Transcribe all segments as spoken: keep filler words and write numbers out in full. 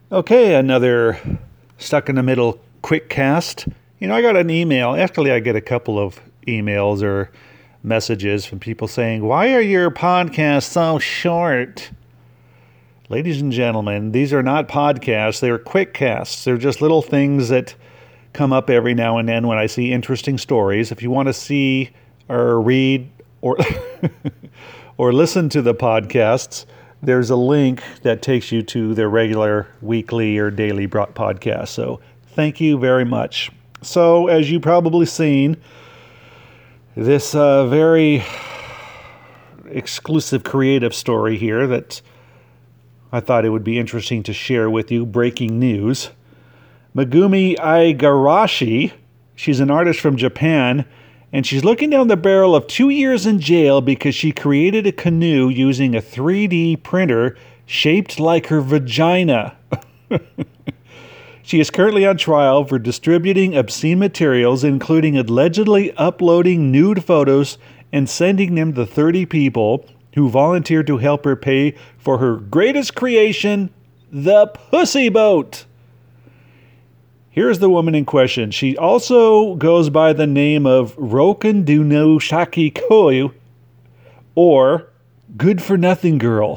Okay, another stuck in the middle quick cast. You know, I got an email. Actually, I get a couple of emails or messages from people saying, "Why are your podcasts so short?" Ladies and gentlemen, these are not podcasts. They're quick casts. They're just little things that come up every now and then when I see interesting stories. If you want to see or read or or listen to the podcasts, there's a link that takes you to their regular weekly or daily podcast. So thank you very much. So as you probably seen, this uh, very exclusive creative story here that I thought it would be interesting to share with you. Breaking news. Megumi Igarashi, she's an artist from Japan, and she's looking down the barrel of two years in jail because she created a canoe using a three D printer shaped like her vagina. She is currently on trial for distributing obscene materials, including allegedly uploading nude photos and sending them to thirty people who volunteered to help her pay for her greatest creation, the Pussy Boat. Here's the woman in question. She also goes by the name of Roken Duno Shaki Koyu, or Good for Nothing Girl.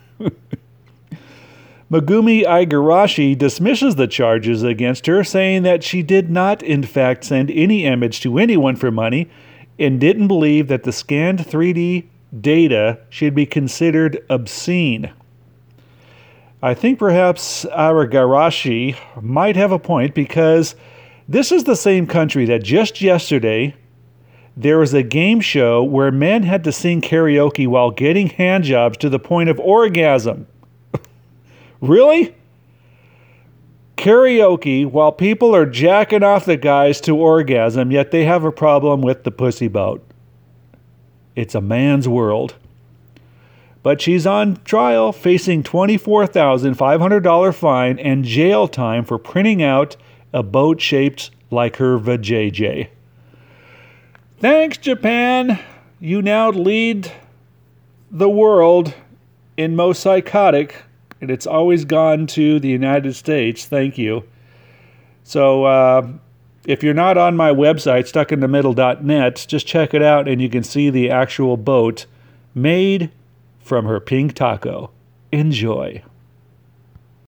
Megumi Igarashi dismisses the charges against her, saying that she did not, in fact, send any image to anyone for money and didn't believe that the scanned three D data should be considered obscene. I think perhaps Igarashi might have a point, because this is the same country that just yesterday there was a game show where men had to sing karaoke while getting handjobs to the point of orgasm. Really? Karaoke while people are jacking off the guys to orgasm, yet they have a problem with the Pussy Boat. It's a man's world. But she's on trial, facing twenty-four thousand five hundred dollars fine and jail time for printing out a boat shaped like her vajayjay. Thanks, Japan. You now lead the world in most psychotic, and it's always gone to the United States. Thank you. So uh, if you're not on my website, stuck in the middle dot net, just check it out and you can see the actual boat made from her pink taco. Enjoy.